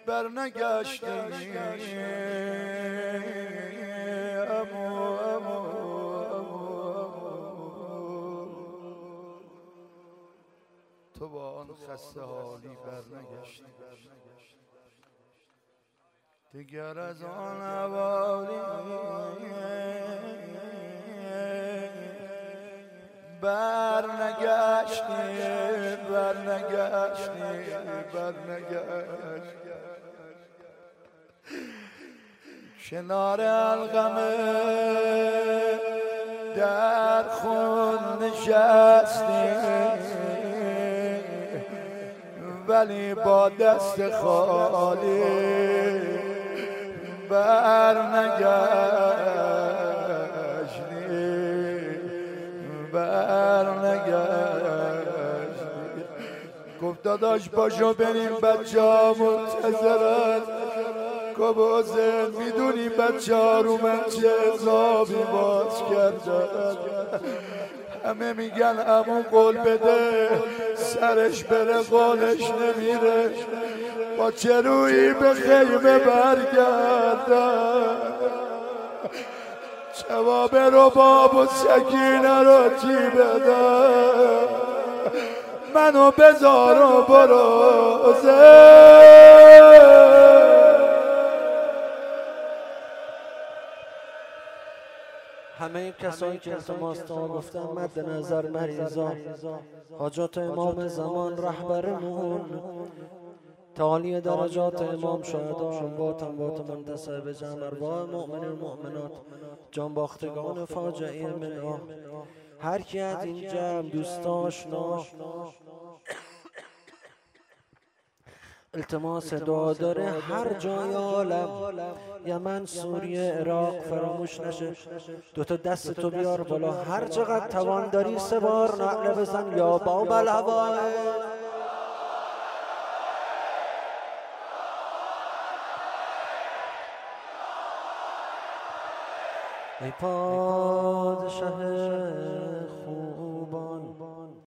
برنگشتی تو با آن خسته حالی برنگشتی دیگر از آن حوالی برنگشتی کنار الغم در خون نشستی ولی با دست خالی برنگشتی گفت داداش باشو بریم بچه ها منتظرن کبازه میدونی بچه ها رو من چه حسابی باز کردن همه میگن عمو قول بده سرش بره قولش نمیره با چه رویی به خیمه برگردن جواب رباب و سکینه رو چی بدن منو بذار و برو همه کسایی که التماس تا گفتن مد نظر مریضان حاجات امام زمان رهبرمون تعالی درجات امام شهدا اموات منتصر به جمع ارواح مؤمنین و مؤمنات جانباختگان فاجعه منا هر کی از این جمع دوستاشنا التماس دعا داره هر جای عالم یمن سوریه عراق فراموش نشه دوتا دست تو بیار بالا هر چقدر توان داری 3 بار نعره بزن یا باب الهوائج ای پادشه خوب